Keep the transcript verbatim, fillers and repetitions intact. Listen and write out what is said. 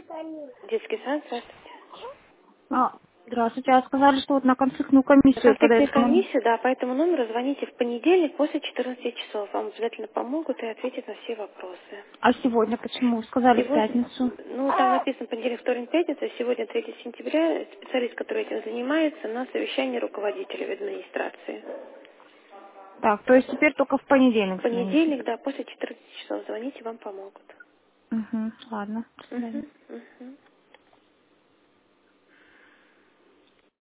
Детский сад, здравствуйте. А, здравствуйте. А сказали, что вот на конфликтную комиссию Конфликтная подать к нам. комиссия, да, по этому номеру звоните в понедельник после четырнадцати часов. Вам обязательно помогут и ответят на все вопросы. А сегодня почему? Сказали в Сегодня, пятницу. ну, там написано понедельник, вторник, пятница, сегодня третьего сентября, специалист, который этим занимается, на совещании руководителя в администрации. Так, то есть теперь только в В понедельник звоните. понедельник, да, после четырнадцати часов звоните, вам помогут. Угу, ладно. До свидания. Угу, угу.